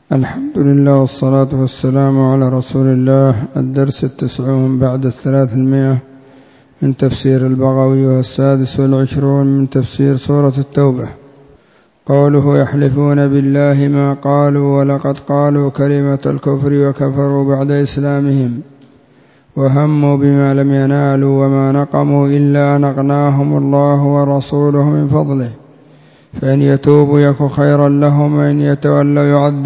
الحمد لله والصلاة والسلام على رسول الله. الدرس 90 بعد 300 من تفسير البغوي، والسادس والعشرون من تفسير سورة التوبة. قوله: يحلفون بالله ما قالوا ولقد قالوا كلمة الكفر وكفروا بعد إسلامهم وهموا بما لم ينالوا وما نقموا إلا أن أغناهم الله ورسوله من فضله، فإن يتوبوا يك خيرا لهم، وإن يتولوا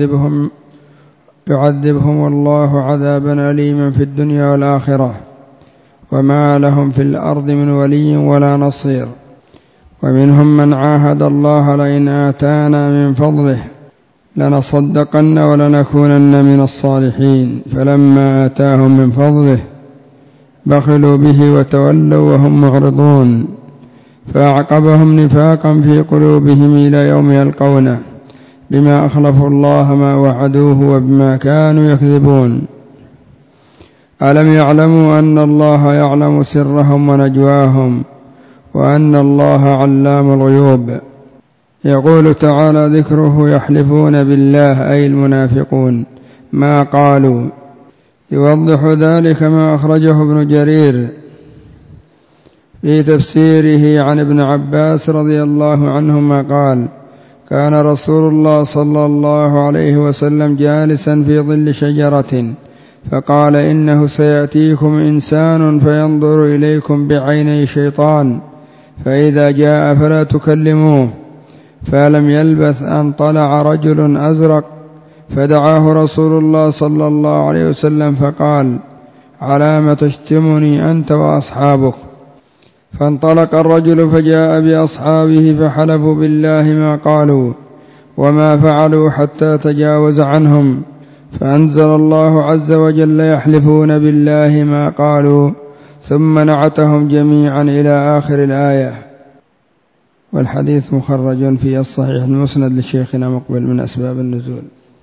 يعذبهم الله عذابا أليما في الدنيا والآخرة، وما لهم في الأرض من ولي ولا نصير. ومنهم من عاهد الله لئن آتانا من فضله لنصدقن ولنكونن من الصالحين، فلما آتاهم من فضله بخلوا به وتولوا وهم معرضون، فأعقبهم نفاقا في قلوبهم إلى يوم يلقونه بما أخلفوا الله ما وعدوه وبما كانوا يكذبون. ألم يعلموا أن الله يعلم سرهم ونجواهم وأن الله علام الغيوب. يقول تعالى ذكره: يحلفون بالله أي المنافقون ما قالوا. يوضح ذلك ما أخرجه ابن جرير في تفسيره عن ابن عباس رضي الله عنهما قال: كان رسول الله صلى الله عليه وسلم جالسا في ظل شجرة فقال: إنه سيأتيكم إنسان فينظر إليكم بعيني شيطان، فإذا جاء فلا تكلموه. فلم يلبث أن طلع رجل أزرق فدعاه رسول الله صلى الله عليه وسلم فقال: على ما تشتمني أنت وأصحابك؟ فانطلق الرجل فجاء بأصحابه فحلفوا بالله ما قالوا وما فعلوا حتى تجاوز عنهم، فأنزل الله عز وجل: يحلفون بالله ما قالوا، ثم نعتهم جميعا إلى آخر الآية. والحديث مخرج في الصحيح المسند لشيخنا مقبل من أسباب النزول.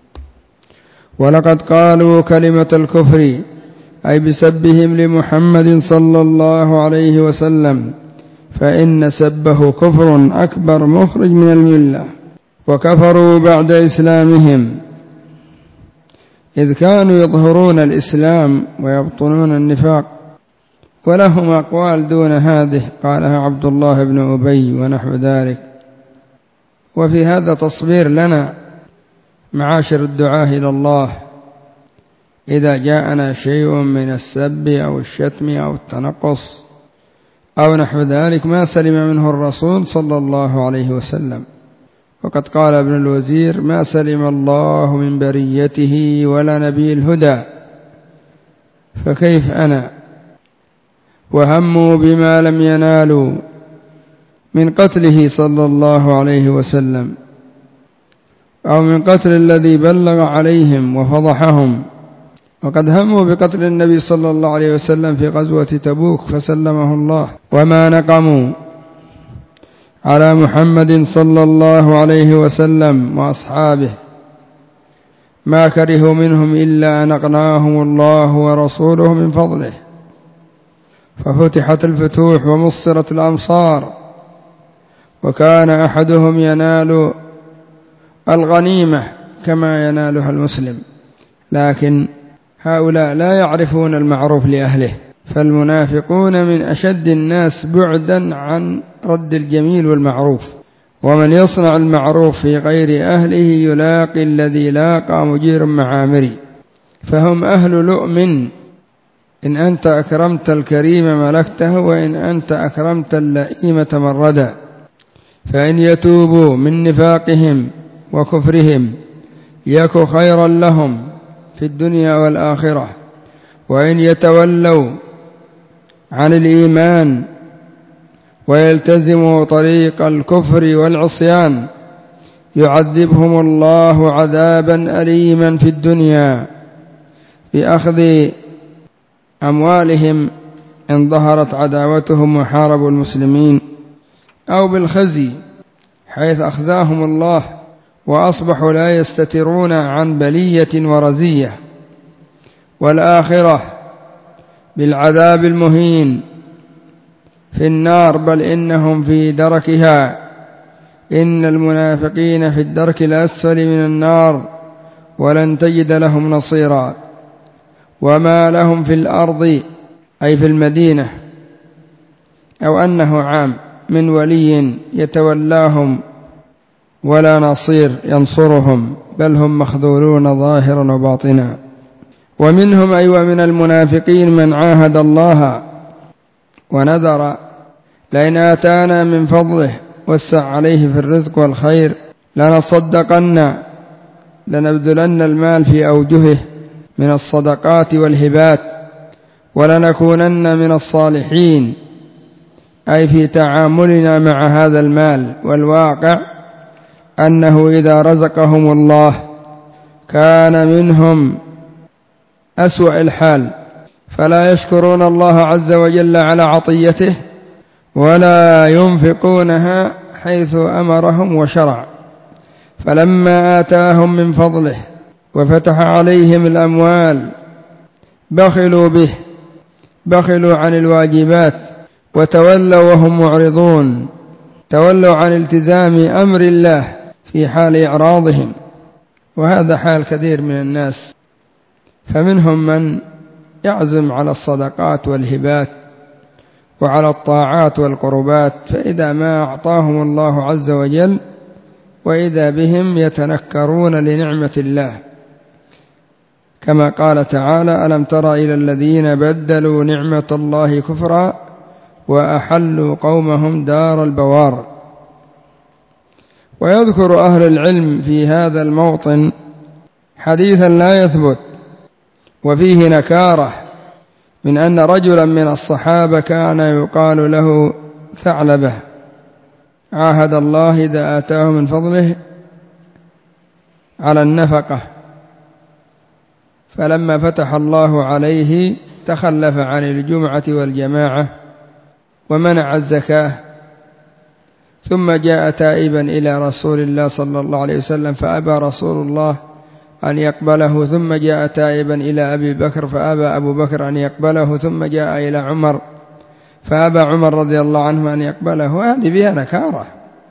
ولقد قالوا كلمة الكفر أي بسبهم لمحمد صلى الله عليه وسلم، فإن سبه كفر أكبر مخرج من الملة، وكفروا بعد إسلامهم، إذ كانوا يظهرون الإسلام ويبطنون النفاق. ولهم أقوال دون هذه قالها عبد الله بن أبي ونحو ذلك. وفي هذا تصبير لنا معاشر الدعاة إلى الله، إذا جاءنا شيء من السب أو الشتم أو التنقص أو نحو ذلك ما سلم منه الرسول صلى الله عليه وسلم. وقد قال ابن الوزير: ما سلم الله من بريته ولا نبي الهدى، فكيف أنا؟ وهموا بما لم ينالوا من قتله صلى الله عليه وسلم أو من قتل الذي بلغ عليهم وفضحهم. وقد هموا بقتل النبي صلى الله عليه وسلم في غزوة تبوك فسلمه الله. وما نقموا على محمد صلى الله عليه وسلم وأصحابه ما كرهوا منهم إلا أن أغناهم الله ورسوله من فضله، ففتحت الفتوح ومصرت الأمصار، وكان أحدهم ينال الغنيمة كما ينالها المسلم، لكن هؤلاء لا يعرفون المعروف لأهله، فالمنافقون من أشد الناس بعدا عن رد الجميل والمعروف. ومن يصنع المعروف في غير أهله يلاقي الذي لاقى مجير معامري، فهم أهل لؤم. إن أنت أكرمت الكريم ملكته، وإن أنت أكرمت اللئيم تمردا. فإن يتوبوا من نفاقهم وكفرهم يك خيرا لهم في الدنيا والآخرة، وإن يتولوا عن الإيمان ويلتزموا طريق الكفر والعصيان يعذبهم الله عذابا أليما في الدنيا بأخذ أموالهم إن ظهرت عداوتهم وحاربوا المسلمين، أو بالخزي حيث أخذاهم الله وأصبحوا لا يستترون عن بلية ورزية، والآخرة بالعذاب المهين في النار، بل إنهم في دركها. إن المنافقين في الدرك الأسفل من النار، ولن تجد لهم نصيرا. وما لهم في الأرض أي في المدينة أو أنه عام من ولي يتولاهم ولا نصير ينصرهم، بل هم مخذولون ظاهرا وباطنا. ومنهم أي ومن المنافقين من عاهد الله ونذر لئن آتانا من فضله وسع عليه في الرزق والخير لنصدقن لنبذلن المال في أوجهه من الصدقات والهبات ولنكونن من الصالحين، أي في تعاملنا مع هذا المال. والواقع أنه إذا رزقهم الله كان منهم أسوأ الحال، فلا يشكرون الله عز وجل على عطيته ولا ينفقونها حيث أمرهم وشرع. فلما آتاهم من فضله وفتح عليهم الأموال بخلوا به، بخلوا عن الواجبات وتولوا وهم معرضون، تولوا عن التزام أمر الله في حال إعراضهم. وهذا حال كثير من الناس، فمنهم من يعزم على الصدقات والهبات وعلى الطاعات والقربات، فإذا ما أعطاهم الله عز وجل وإذا بهم يتنكرون لنعمة الله، كما قال تعالى: ألم تر إلى الذين بدلوا نعمة الله كفرا وأحلوا قومهم دار البوار. ويذكر أهل العلم في هذا الموطن حديثا لا يثبت وفيه نكارة، من أن رجلا من الصحابة كان يقال له ثعلبة عاهد الله إذا آتاه من فضله على النفقة، فلما فتح الله عليه تخلف عن الجمعة والجماعة ومنع الزكاة، ثم جاء تائبا إلى رسول الله صلى الله عليه وسلم فأبى رسول الله أن يقبله، ثم جاء تائبا إلى أبي بكر فأبى أبو بكر أن يقبله، ثم جاء إلى عمر فأبى عمر رضي الله عنه أن يقبله. هذه بها نكارة،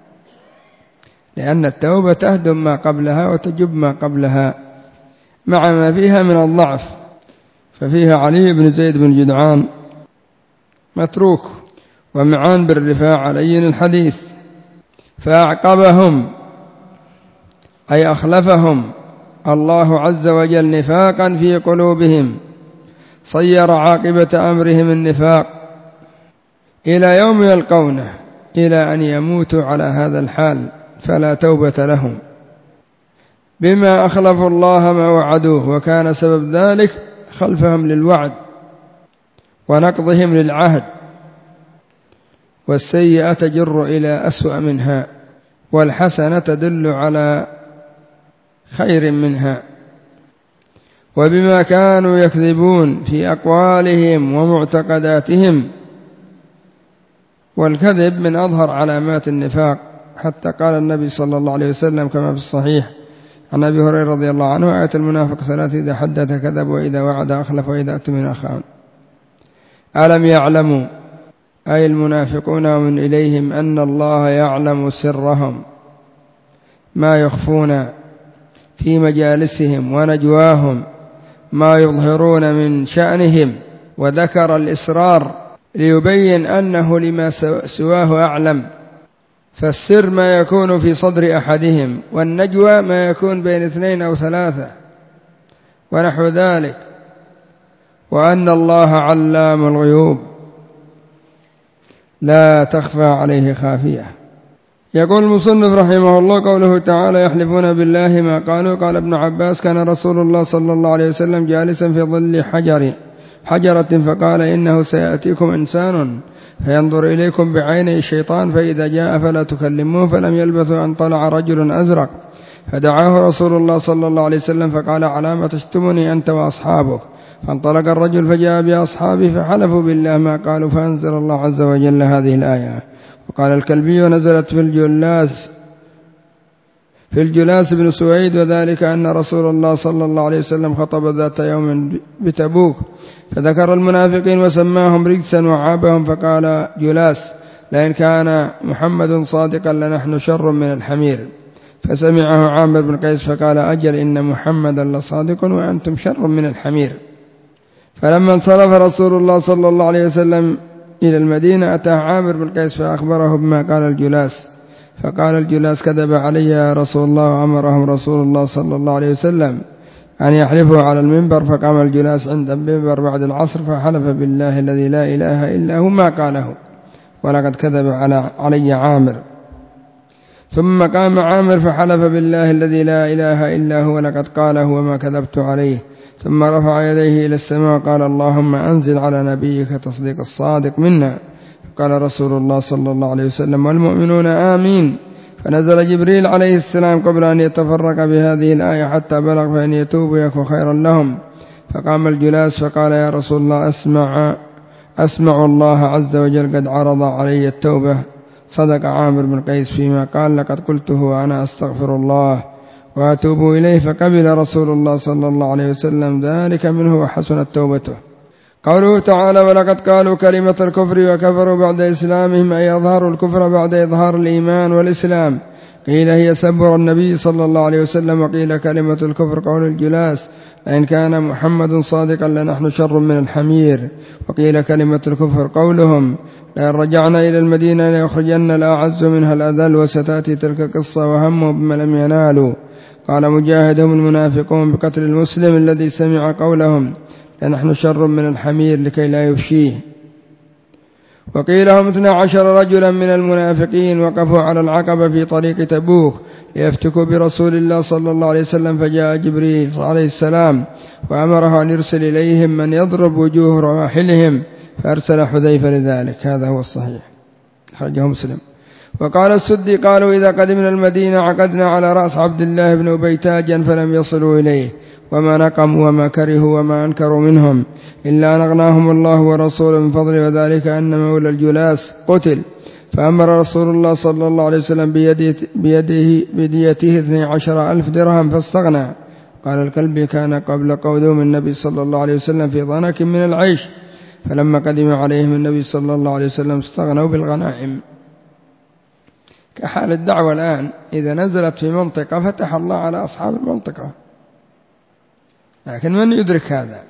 لأن التوبة تهدم ما قبلها وتجب ما قبلها مع ما فيها من الضعف. ففيها علي بن زيد بن جدعان متروك، ومعان بن رفاعة لين الحديث، فأعقبهم أي أخلفهم الله عز وجل نفاقا في قلوبهم، صير عاقبة أمرهم النفاق إلى يوم يلقونه، إلى أن يموتوا على هذا الحال، فلا توبة لهم بما أخلفوا الله ما وعدوه، وكان سبب ذلك خلفهم للوعد ونقضهم للعهد. والسيئة تجر إلى أسوأ منها، والحسنة تدل على خير منها. وبما كانوا يكذبون في أقوالهم ومعتقداتهم، والكذب من أظهر علامات النفاق، حتى قال النبي صلى الله عليه وسلم كما في الصحيح عن أبي هريرة رضي الله عنه: آية المنافق ثلاث: إذا حدث كذب، وإذا وعد أخلف، وإذا اؤتمن أخان. ألم يعلموا أي المنافقون ومن إليهم أن الله يعلم سرهم، ما يخفون في مجالسهم ونجواهم، ما يظهرون من شأنهم. وذكر الإسرار ليبين أنه لما سواه أعلم، فالسر ما يكون في صدر أحدهم، والنجوى ما يكون بين اثنين أو ثلاثة ونحو ذلك. وأن الله علام الغيوب لا تخفى عليه خافية. يقول المصنف رحمه الله: قوله تعالى: يحلفون بالله ما قالوا. قال ابن عباس: كان رسول الله صلى الله عليه وسلم جالسا في ظل حجرة فقال: إنه سيأتيكم إنسان فينظر إليكم بعيني الشيطان، فإذا جاء فلا تكلموه. فلم يلبثوا أن طلع رجل أزرق فدعاه رسول الله صلى الله عليه وسلم فقال: على ما تشتمني أنت وأصحابك؟ فانطلق الرجل فجاء بأصحابه فحلفوا بالله ما قالوا، فأنزل الله عز وجل هذه الآية. وقال الكلبي: نزلت في الجلاس بن سويد، وذلك أن رسول الله صلى الله عليه وسلم خطب ذات يوم بتبوك فذكر المنافقين وسماهم رجسا وعابهم، فقال جلاس: لئن كان محمد صادقا لنحن شر من الحمير. فسمعه عامر بن قيس فقال أجل إن محمدا لصادق وأنتم شر من الحمير. فلما انصرف رسول الله صلى الله عليه وسلم إلى المدينة أتاه عامر بن قيس فأخبره بما قال الجلاس، فقال الجلاس كذب علي يا رسول الله، وأمرهم رسول الله صلى الله عليه وسلم أن يحلفوا على المنبر. فقام الجلاس عند المنبر بعد العصر فحلف بالله الذي لا إله إلا هو ما قاله، ولقد كذب علي عامر. ثم قام عامر فحلف بالله الذي لا إله إلا هو لقد قاله وما كذبت عليه. ثم رفع يديه إلى السماء وقال اللهم أنزل على نبيك تصديق الصادق منا. فقال رسول الله صلى الله عليه وسلم والمؤمنون آمين. فنزل جبريل عليه السلام قبل أن يتفرق بهذه الآية حتى بلغ فإن يتوبوا يكن خيرا لهم. فقام الجلاس فقال يا رسول الله أسمع الله عز وجل قد عرض علي التوبة. صدق عامر بن قيس فيما قال لقد قلته وأنا أستغفر الله وأتوب إليه. فقبل رسول الله صلى الله عليه وسلم ذلك منه وحسنت توبته. قوله تعالى ولقد قالوا كلمة الكفر وكفروا بعد إسلامهم، أي أظهروا الكفر بعد إظهار الإيمان والإسلام. قيل هي سب النبي صلى الله عليه وسلم، وقيل كلمة الكفر قول الجلاس لئن كان محمد صادقا لنحن شر من الحمير. وقيل كلمة الكفر قولهم لئن رجعنا إلى المدينة ليخرجن الأعز منها الأذل، وستأتي تلك قصة وهموا بما لم ينالوا. قال مجاهد هم المنافقون بقتل المسلم الذي سمع قولهم لنحن شر من الحمير لكي لا يفشيه. وقيل هم 12 رجلا من المنافقين وقفوا على العقبة في طريق تبوك ليفتكوا برسول الله صلى الله عليه وسلم، فجاء جبريل عليه السلام وأمره أن يرسل إليهم من يضرب وجوه رواحلهم، فأرسل حذيفة لذلك. هذا هو الصحيح، خرجه مسلم. وقال السدي قالوا إذا قدمنا المدينة عقدنا على رأس عبد الله بن أبي تاجا فلم يصلوا إليه، وما نقموا وما كرهوا وما أنكروا منهم إلا أن أغناهم الله ورسوله من فضله، وذلك أن مولى الجلاس قتل، فأمر رسول الله صلى الله عليه وسلم بديته 12,000 درهم فاستغنى. قال الكلبي كان قبل قدوم النبي صلى الله عليه وسلم في ضنك من العيش، فلما قدم عليهم النبي صلى الله عليه وسلم استغنوا بالغنائم. كحال الدعوة الآن، إذا نزلت في منطقة فتح الله على أصحاب المنطقة، لكن من يدرك هذا؟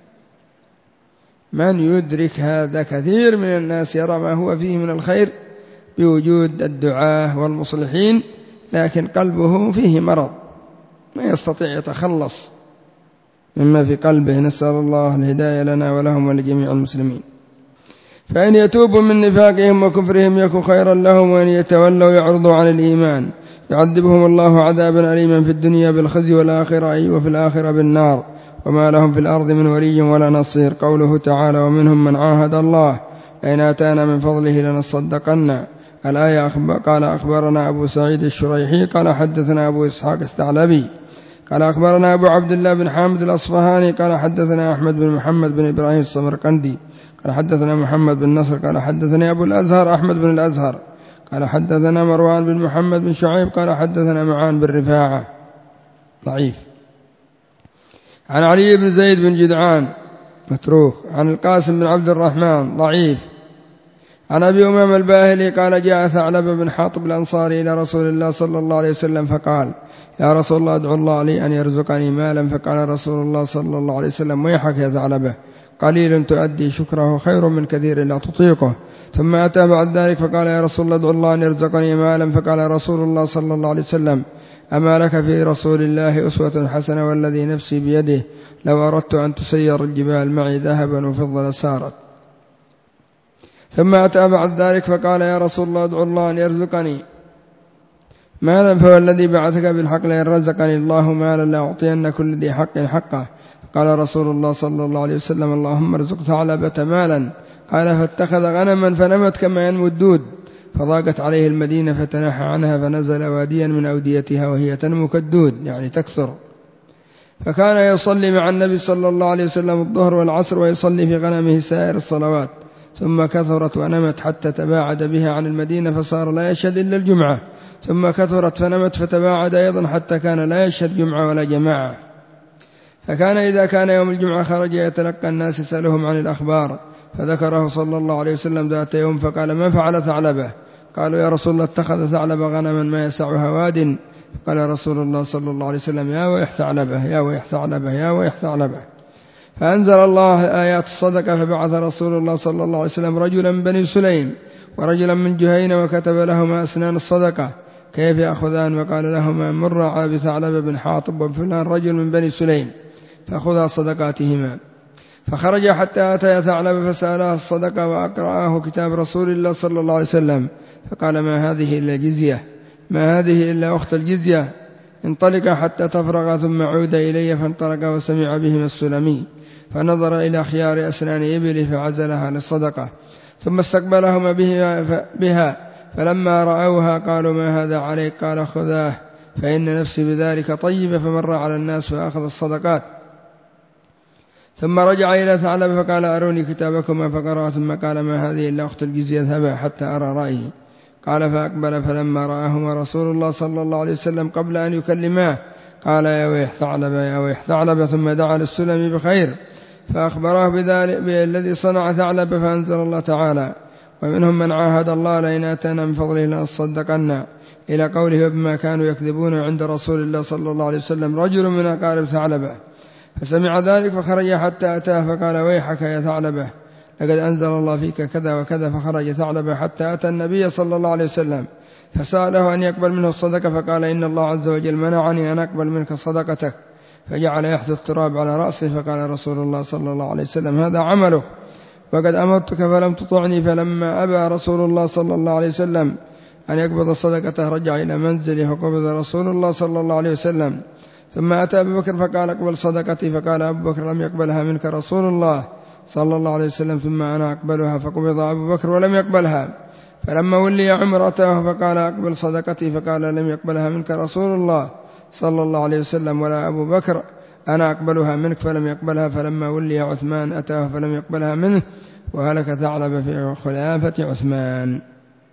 من يدرك هذا؟ كثير من الناس يرى ما هو فيه من الخير بوجود الدعاة والمصلحين، لكن قلبه فيه مرض ما يستطيع يتخلص مما في قلبه. نسأل الله الهداية لنا ولهم ولجميع المسلمين. فإن يتوبوا من نفاقهم وكفرهم يكن خيرا لهم، وإن يتولوا يعرضوا عن الإيمان يعذبهم الله عذابا أليما في الدنيا بالخزي والآخرة، وفي الآخرة بالنار، وما لهم في الأرض من ولي ولا نصير. قوله تعالى ومنهم من عاهد الله لئن آتانا من فضله لنصدقن. الآية قال أخبرنا أبو سعيد الشريحي قال حدثنا أبو إسحاق الثعلبي قال أخبرنا أبو عبد الله بن حامد الأصفهاني قال حدثنا أحمد بن محمد بن إبراهيم السمرقندي قال حدثنا محمد بن نصر قال حدثني أبو الأزهر أحمد بن الأزهر قال حدثنا مروان بن محمد بن شعيب قال حدثنا معان بن رفاعة ضعيف، عن علي بن زيد بن جدعان متروك، عن القاسم بن عبد الرحمن ضعيف، عن أبي أمام الباهلي قال جاء ثعلب بن حاطب الأنصاري إلى رسول الله صلى الله عليه وسلم فقال يا رسول الله ادعو الله لي أن يرزقني مالا. فقال رسول الله صلى الله عليه وسلم ويحك يا ثعلبة، قليل تؤدي شكره خير من كثير لا تطيقه. ثم أتى بعد ذلك فقال يا رسول الله ادعو الله أن يرزقني مالا. فقال رسول الله صلى الله عليه وسلم أما لك في رسول الله أسوة حسنة والذي نفسي بيده لو أردت أن تسير الجبال معي ذهبا وفضة لسارت. ثم أتى بعد ذلك فقال يا رسول الله ادعو الله أن يرزقني مالا، فوالذي بعثك بالحق لئن رزقني الله مالا لأعطين كل ذي حق حقه. قال رسول الله صلى الله عليه وسلم اللهم ارزق ثعلبة مالا. قال فاتخذ غنما فنمت كما ينمو الدود، فضاقت عليه المدينة فتنحى عنها فنزل واديا من أوديتها وهي تنمو كالدود يعني تكثر. فكان يصلي مع النبي صلى الله عليه وسلم الظهر والعصر ويصلي في غنمه سائر الصلوات، ثم كثرت ونمت حتى تباعد بها عن المدينة فصار لا يشهد إلا الجمعة، ثم كثرت فنمت فتباعد أيضا حتى كان لا يشهد جمعة ولا جماعة. فكان إذا كان يوم الجمعة خرج يتلقى الناس يسألهم عن الأخبار، فذكره صلى الله عليه وسلم ذات يوم فقال ما فعل ثعلبة؟ قالوا يا رسول الله اتخذ ثعلب غنما ما يسعها واد. فقال رسول الله صلى الله عليه وسلم يا ويح ثعلبه يا ويح ثعلبه يا ويح ثعلبه. فأنزل الله آيات الصدقة فبعث رسول الله صلى الله عليه وسلم رجلا من بني سليم ورجلا من جهينة وكتب لهما أسنان الصدقة كيف يأخذان، وقال لهما مر على بثعلب بن حاطب وفلان رجل من بني سليم فأخذا صدقاتهما. فخرج حتى أتى ثعلب فسأله الصدقة وأقرأه كتاب رسول الله صلى الله عليه وسلم فقال ما هذه إلا جزية، ما هذه إلا أخت الجزية، انطلق حتى تفرغ ثم عود إلي. فانطلق وسمع بهما السلمي فنظر إلى خيار أسنان إبله فعزلها للصدقة ثم استقبلهما بها فلما رأوها قالوا ما هذا عليك؟ قال خذاه فإن نفسي بذلك طيبة. فمر على الناس فأخذ الصدقات ثم رجع إلى ثعلب فقال أروني كتابكما فقرأ ثم قال ما هذه إلا أخت الجزية اذهبا حتى أرى رأيه. قال فأقبل فلما رآهما رسول الله صلى الله عليه وسلم قبل أن يكلماه قال يا ويح ثعلب يا ويح ثعلب ثم دعا للسلم بخير فأخبراه بذلك بالذي صنع ثعلب. فأنزل الله تعالى ومنهم من عاهد الله لئن آتانا من فضله لنصدقن إلى قوله وبما كانوا يكذبون عند رسول الله صلى الله عليه وسلم رجل من أقارب ثعلبة فسمع ذلك فخرج حتى أتاه فقال ويحك يا ثعلبة لقد أنزل الله فيك كذا وكذا. فخرج ثعلبة حتى أتى النبي صلى الله عليه وسلم فسأله أن يقبل منه الصدقة فقال إن الله عز وجل منعني أن أقبل منك صدقتك. فجعل يحث التراب على رأسه فقال رسول الله صلى الله عليه وسلم هذا عمله وقد أمرتك فلم تطعني. فلما أبى رسول الله صلى الله عليه وسلم أن يقبض صدقته رجع إلى منزله فقبض رسول الله صلى الله عليه وسلم. ثم أتى أبو بكر فقال اقبل صدقتي فقال أبو بكر لم يقبلها منك رسول الله صلى الله عليه وسلم ثم أنا أقبلها. فقبض أبو بكر ولم يقبلها. فلما ولي عمر أتاه فقال أقبل صدقتي فقال لم يقبلها منك رسول الله صلى الله عليه وسلم ولا أبو بكر أنا أقبلها منك فلم يقبلها. فلما ولي عثمان أتاه فلم يقبلها منه وهلك ثعلب في خلافة عثمان.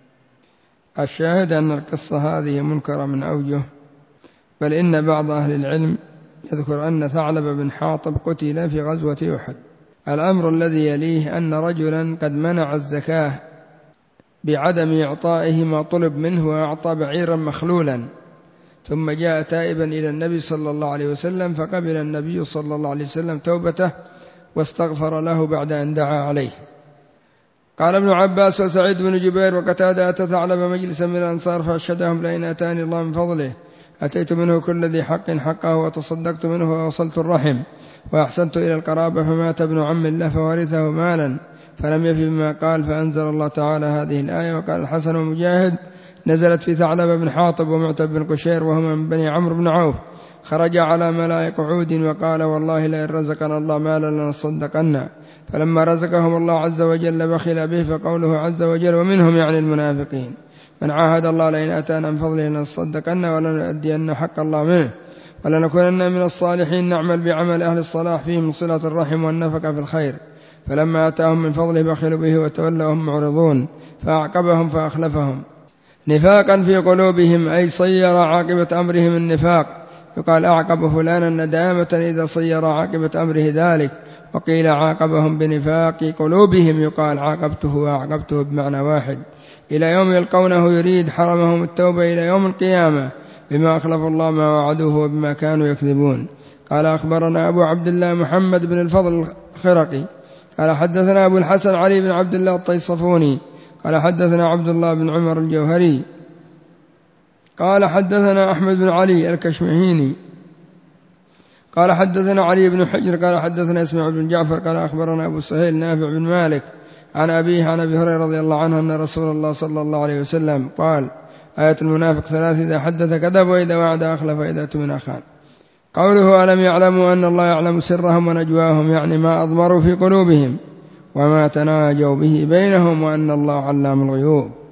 الشاهد أن القصة هذه منكرة من أوجه، بل إن بعض أهل العلم يذكر أن ثعلب بن حاطب قتل في غزوة أحد. الأمر الذي يليه أن رجلا قد منع الزكاة بعدم إعطائه ما طلب منه وأعطى بعيرا مخلولا ثم جاء تائبا إلى النبي صلى الله عليه وسلم فقبل النبي صلى الله عليه وسلم توبته واستغفر له بعد أن دعا عليه. قال ابن عباس وسعيد بن جبير وقتادة أتى ثعلب مجلسا من الأنصار فأرشدهم لئن أتاني الله من فضله أتيت منه كل ذي حق حقه وتصدقت منه ووصلت الرحم وأحسنت إلى القرابة. فمات ابن عم له فورثه مالا فلم يفي بما قال. فأنزل الله تعالى هذه الآية. وقال الحسن ومجاهد نزلت في ثعلب بن حاطب ومعتب بن قشير وهما من بني عمرو بن عوف خرج على ملاء قعود وقال والله لئن رزقنا الله مالا لنصدقن. فلما رزقهم الله عز وجل بخل به. فقوله عز وجل ومنهم يعني المنافقين من عاهد الله لئن أتانا من فضله لنصدقن ولنؤدين حق الله منه ولنكونن من الصالحين نعمل بعمل أهل الصلاح فيه من صلة الرحم والنفقة في الخير. فلما أتاهم من فضله بخلوا به وتولوا وهم معرضون فأعقبهم فأخلفهم نفاقا في قلوبهم أي صير عاقبة أمرهم النفاق. يقال أعقب فلانا ندامة إذا صير عاقبة أمره ذلك. وقيل عاقبهم بنفاق قلوبهم يقال عاقبته وأعقبته بمعنى واحد إلى يوم يلقونه يريد حرمهم التوبة إلى يوم القيامة بما أخلف الله ما وعدوه وبما كانوا يكذبون. قال أخبرنا أبو عبد الله محمد بن الفضل الخرقي قال حدثنا أبو الحسن علي بن عبد الله الطيصفوني قال حدثنا عبد الله بن عمر الجوهري قال حدثنا أحمد بن علي الكشمهيني قال حدثنا علي بن حجر قال حدثنا اسماعيل بن جعفر قال أخبرنا أبو سهيل نافع بن مالك عن أبيه عن أبي هريرة رضي الله عنه أن رسول الله صلى الله عليه وسلم قال آية المنافق ثلاث إذا حدث كذب وإذا وعد أخلف وإذا اؤتمن خان. قوله ألم يعلموا أن الله يعلم سرهم ونجواهم يعني ما أضمروا في قلوبهم وما تناجوا به بينهم وأن الله علام الغيوب.